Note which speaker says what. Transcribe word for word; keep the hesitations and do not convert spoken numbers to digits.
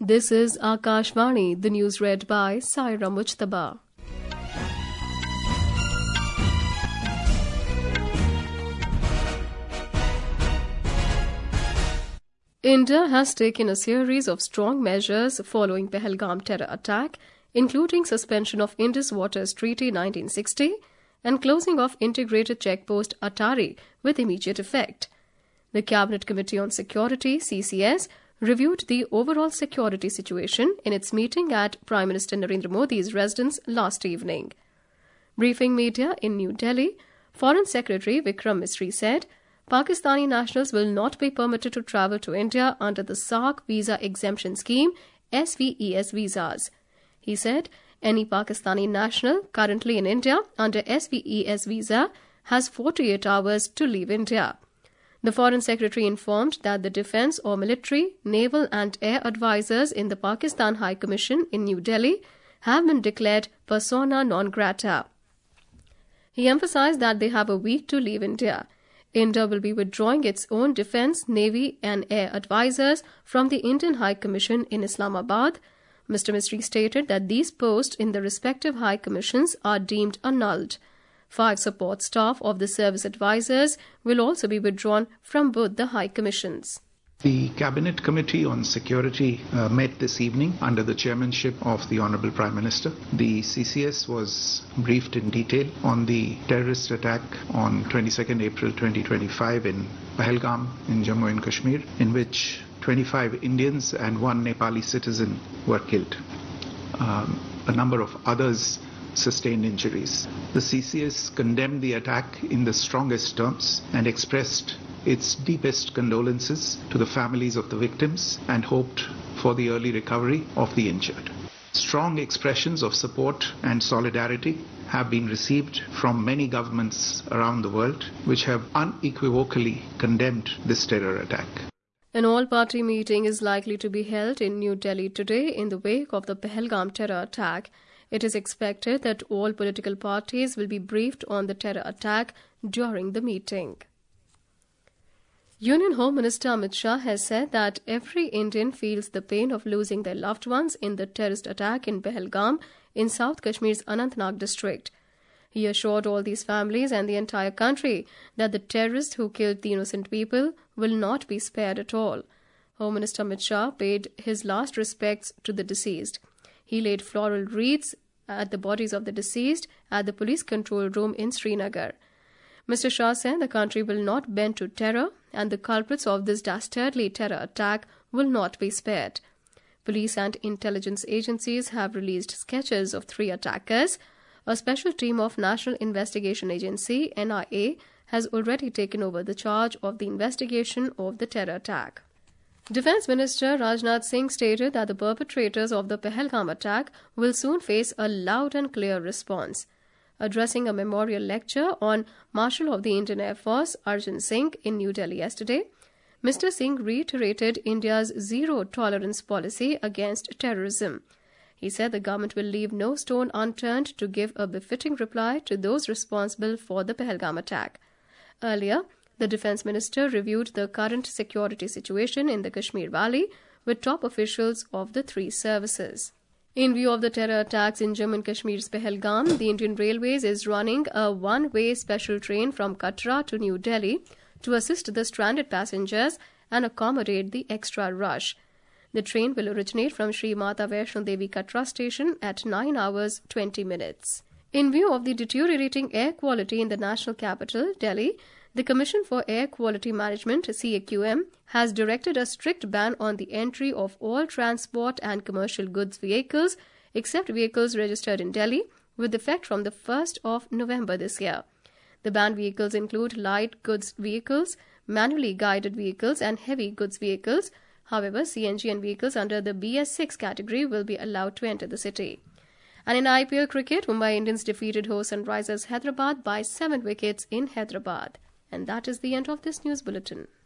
Speaker 1: This is Akashvani, the news read by Saira Mujtaba. India has taken a series of strong measures following Pahalgam terror attack, including suspension of Indus Waters Treaty nineteen sixty and closing of integrated checkpost Atari with immediate effect. The Cabinet Committee on Security, C C S, reviewed the overall security situation in its meeting at Prime Minister Narendra Modi's residence last evening. Briefing media in New Delhi, Foreign Secretary Vikram Misri said, Pakistani nationals will not be permitted to travel to India under the SAARC Visa Exemption Scheme, S V E S visas. He said, any Pakistani national currently in India under S V E S visa has forty-eight hours to leave India. The Foreign Secretary informed that the defence or military, naval and air advisors in the Pakistan High Commission in New Delhi have been declared persona non grata. He emphasised that they have a week to leave India. India will be withdrawing its own defence, navy and air advisors from the Indian High Commission in Islamabad. Mister Misri stated that these posts in the respective High Commissions are deemed annulled. Five support staff of the service advisors will also be withdrawn from both the High Commissions.
Speaker 2: The Cabinet Committee on Security uh, met this evening under the chairmanship of the Honourable Prime Minister. The C C S was briefed in detail on the terrorist attack on twenty-second April twenty twenty-five in Pahalgam in Jammu and Kashmir, in which twenty-five Indians and one Nepali citizen were killed. Um, a number of others sustained injuries. The C C S condemned the attack in the strongest terms and expressed its deepest condolences to the families of the victims and hoped for the early recovery of the injured. Strong expressions of support and solidarity have been received from many governments around the world, which have unequivocally condemned this terror attack.
Speaker 1: An all-party meeting is likely to be held in New Delhi today in the wake of the Pahalgam terror attack. It is expected that all political parties will be briefed on the terror attack during the meeting. Union Home Minister Amit Shah has said that every Indian feels the pain of losing their loved ones in the terrorist attack in Pahalgam in South Kashmir's Anantnag district. He assured all these families and the entire country that the terrorists who killed the innocent people will not be spared at all. Home Minister Amit Shah paid his last respects to the deceased. He laid floral wreaths at the bodies of the deceased at the police control room in Srinagar. Mister Shah said the country will not bend to terror and the culprits of this dastardly terror attack will not be spared. Police and intelligence agencies have released sketches of three attackers. A special team of National Investigation Agency, N I A, has already taken over the charge of the investigation of the terror attack. Defence Minister Rajnath Singh stated that the perpetrators of the Pahalgam attack will soon face a loud and clear response. Addressing a memorial lecture on Marshal of the Indian Air Force Arjun Singh in New Delhi yesterday, Mister Singh reiterated India's zero-tolerance policy against terrorism. He said the government will leave no stone unturned to give a befitting reply to those responsible for the Pahalgam attack. Earlier, the Defence Minister reviewed the current security situation in the Kashmir Valley with top officials of the three services. In view of the terror attacks in Jammu and Kashmir's Pahalgam, the Indian Railways is running a one-way special train from Katra to New Delhi to assist the stranded passengers and accommodate the extra rush. The train will originate from Sri Mata Vaishno Devi Katra station at nine hours twenty minutes. In view of the deteriorating air quality in the national capital, Delhi, the Commission for Air Quality Management, C A Q M, has directed a strict ban on the entry of all transport and commercial goods vehicles except vehicles registered in Delhi with effect from the first of November this year. The banned vehicles include light goods vehicles, manually guided vehicles and heavy goods vehicles. However, C N G and vehicles under the B S six category will be allowed to enter the city. And in I P L cricket, Mumbai Indians defeated host Sunrisers Hyderabad by seven wickets in Hyderabad. And that is the end of this news bulletin.